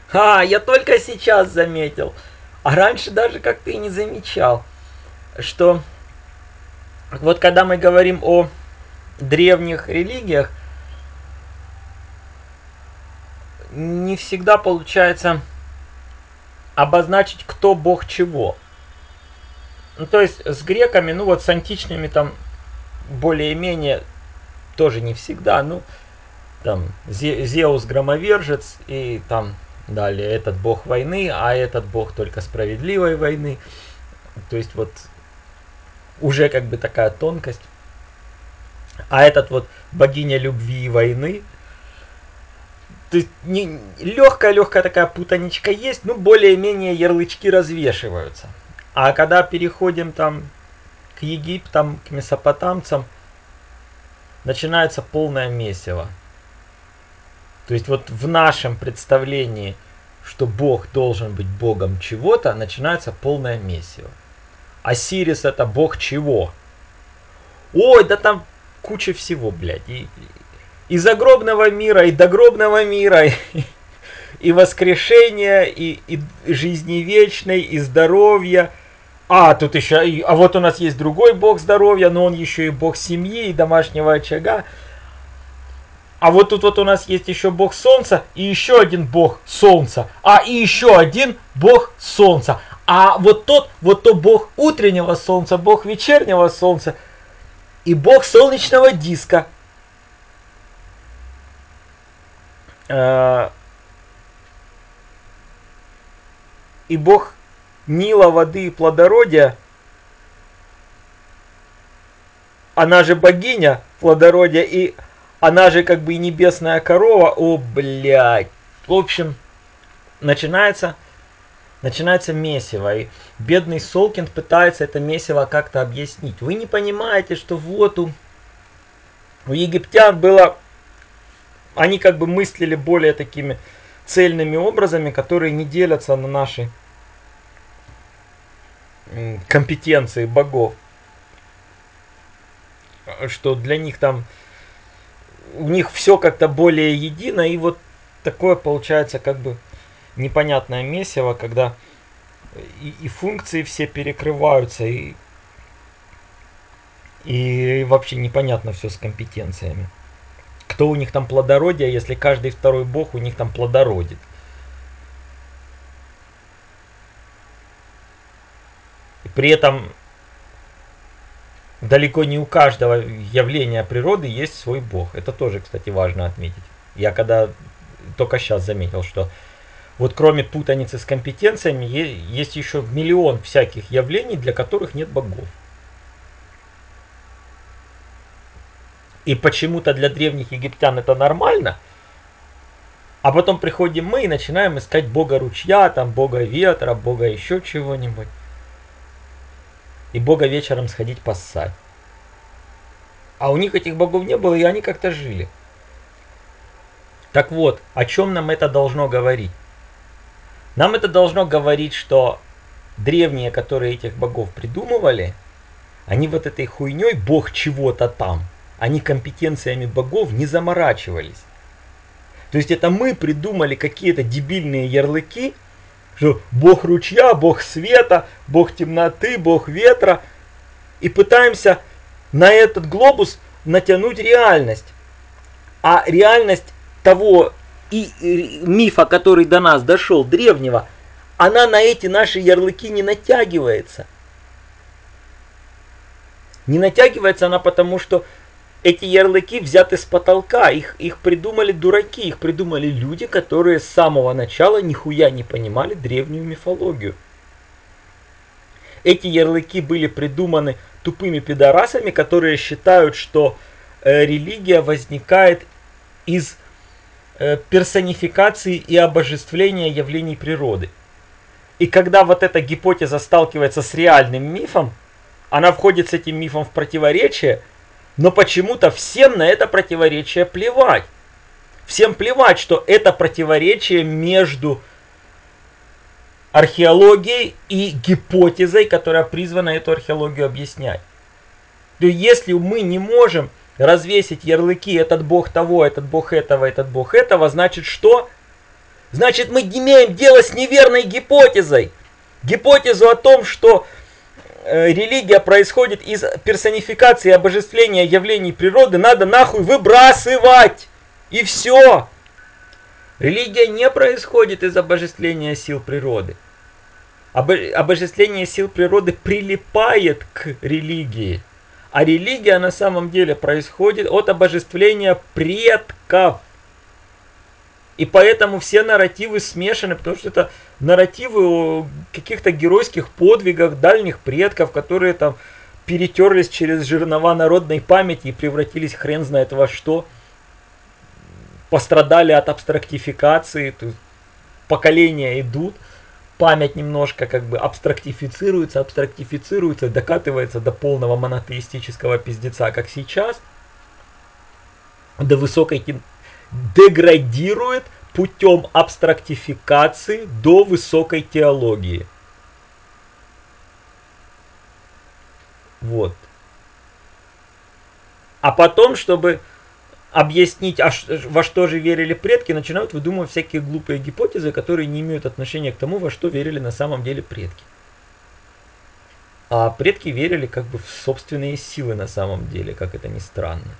Я только сейчас заметил. А раньше даже как-то и не замечал, что вот когда мы говорим о древних религиях, не всегда получается обозначить, кто бог чего. Ну, то есть с греками, ну вот с античными там более-менее тоже не всегда. Ну, там Зеус громовержец и там далее этот бог войны, а этот бог только справедливой войны. То есть вот уже как бы такая тонкость. А этот вот богиня любви и войны. То есть легкая такая путаничка есть, ну более-менее ярлычки развешиваются. А когда переходим там к египтам, к месопотамцам, начинается полное месиво. То есть вот в нашем представлении, что Бог должен быть богом чего-то, начинается полное месиво. Осирис это бог чего? Ой, да там куча всего, блядь. И загробного мира, и догробного мира, и воскрешения, и жизни вечной, и здоровья. А, тут еще, а вот у нас есть другой бог здоровья, но он еще и бог семьи, и домашнего очага. А вот тут вот у нас есть еще бог солнца, и еще один бог солнца, и еще один бог солнца. А вот то бог утреннего солнца, бог вечернего солнца и бог солнечного диска. И бог Нила, воды и плодородия, она же богиня плодородия, и она же как бы и небесная корова. О, блядь. В общем, начинается месиво. И бедный Солкин пытается это месиво как-то объяснить. Вы не понимаете, что вот у египтян было... Они как бы мыслили более такими цельными образами, которые не делятся на наши компетенции богов. Что для них там... У них все как-то более едино. И вот такое получается как бы непонятное месиво, когда и функции все перекрываются, и вообще непонятно все с компетенциями. Кто у них там плодородие, если каждый второй бог у них там плодородит. И при этом далеко не у каждого явления природы есть свой бог. Это тоже, кстати, важно отметить. Я когда только сейчас заметил, что вот кроме путаницы с компетенциями, есть еще миллион всяких явлений, для которых нет богов. И почему-то для древних египтян это нормально, а потом приходим мы и начинаем искать бога ручья, там бога ветра, бога еще чего-нибудь. И бога вечером сходить поссать. А у них этих богов не было, и они как-то жили. Так вот, о чем нам это должно говорить? Нам это должно говорить, что древние, которые этих богов придумывали, они вот этой хуйней бог чего-то там, они компетенциями богов не заморачивались. То есть это мы придумали какие-то дебильные ярлыки, что бог ручья, бог света, бог темноты, бог ветра, и пытаемся на этот глобус натянуть реальность. А реальность того и мифа, который до нас дошел, древнего, она на эти наши ярлыки не натягивается. Не натягивается она потому, что эти ярлыки взяты с потолка, их придумали дураки, их придумали люди, которые с самого начала нихуя не понимали древнюю мифологию. Эти ярлыки были придуманы тупыми пидорасами, которые считают, что религия возникает из персонификации и обожествления явлений природы. И когда вот эта гипотеза сталкивается с реальным мифом, она входит с этим мифом в противоречие, но почему-то всем на это противоречие плевать. Всем плевать, что это противоречие между археологией и гипотезой, которая призвана эту археологию объяснять. То есть если мы не можем развесить ярлыки этот бог того, этот бог этого, значит что? Значит, мы имеем дело с неверной гипотезой. Гипотезу о том, что религия происходит из персонификации и обожествления явлений природы, надо нахуй выбрасывать. И все. Религия не происходит из обожествления сил природы. Обожествление сил природы прилипает к религии. А религия на самом деле происходит от обожествления предков. И поэтому все нарративы смешаны, потому что это нарративы о каких-то геройских подвигах дальних предков, которые там перетерлись через жернова народной памяти и превратились хрен знает во что. Пострадали от абстрактификации, то есть поколения идут, память немножко как бы абстрактифицируется, докатывается до полного монотеистического пиздеца, как сейчас, до высокой деградирует путем абстрактификации до высокой теологии. Вот. А потом, чтобы объяснить, во что же верили предки, начинают выдумывать всякие глупые гипотезы, которые не имеют отношения к тому, во что верили на самом деле предки. А предки верили как бы в собственные силы на самом деле, как это ни странно.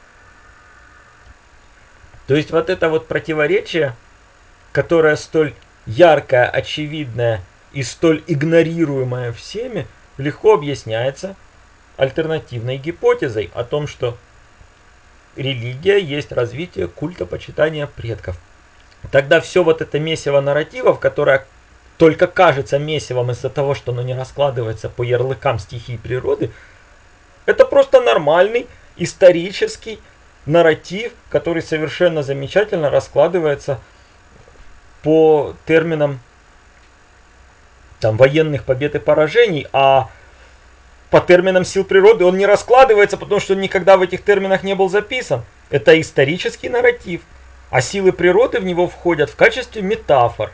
То есть вот это вот противоречие, которое столь яркое, очевидное и столь игнорируемое всеми, легко объясняется альтернативной гипотезой о том, что религия есть развитие культа почитания предков. Тогда все вот это месиво нарративов, которое только кажется месивом из-за того, что оно не раскладывается по ярлыкам стихий природы, это просто нормальный исторический нарратив, который совершенно замечательно раскладывается по терминам там, военных побед и поражений, а по терминам сил природы он не раскладывается, потому что он никогда в этих терминах не был записан. Это исторический нарратив, а силы природы в него входят в качестве метафор.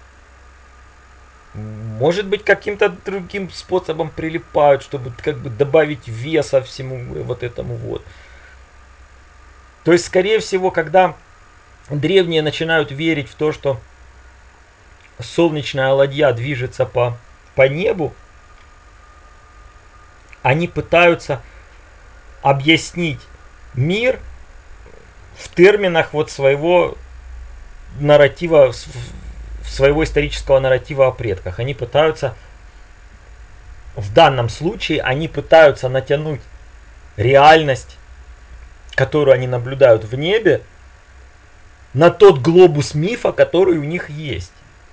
Может быть, каким-то другим способом прилипают, чтобы как бы добавить веса всему вот этому вот. То есть, скорее всего, когда древние начинают верить в то, что солнечная ладья движется по небу, они пытаются объяснить мир в терминах вот своего нарратива, своего исторического нарратива о предках. Они пытаются, в данном случае, они пытаются натянуть реальность, которую они наблюдают в небе, на тот глобус мифа, который у них есть.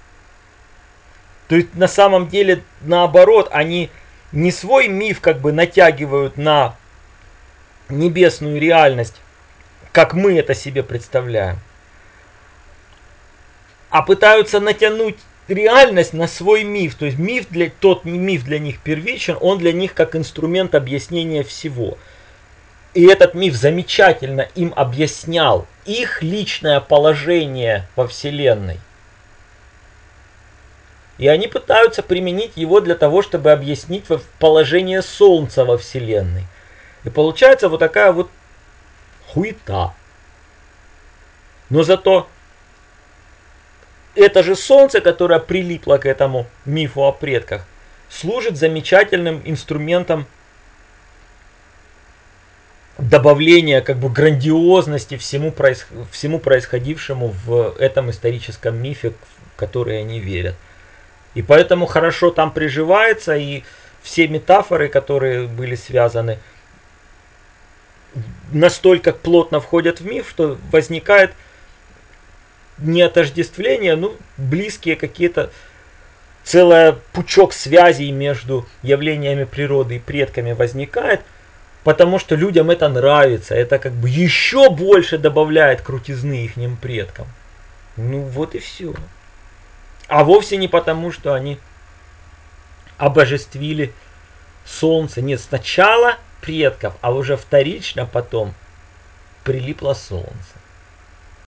То есть на самом деле наоборот, они не свой миф как бы натягивают на небесную реальность, как мы это себе представляем, а пытаются натянуть реальность на свой миф. То есть тот миф для них первичен, он для них как инструмент объяснения всего. И этот миф замечательно им объяснял их личное положение во Вселенной. И они пытаются применить его для того, чтобы объяснить положение Солнца во Вселенной. И получается вот такая вот хуета. Но зато это же Солнце, которое прилипло к этому мифу о предках, служит замечательным инструментом добавления как бы грандиозности всему происходившему в этом историческом мифе, в который они верят. И поэтому хорошо там приживается, и все метафоры, которые были связаны, настолько плотно входят в миф, что возникает не отождествление, ну, близкие какие-то, целый пучок связей между явлениями природы и предками возникает, потому что людям это нравится, это как бы еще больше добавляет крутизны ихним предкам. Ну вот и все. А вовсе не потому, что они обожествили солнце. Нет, сначала предков, а уже вторично потом прилипло солнце.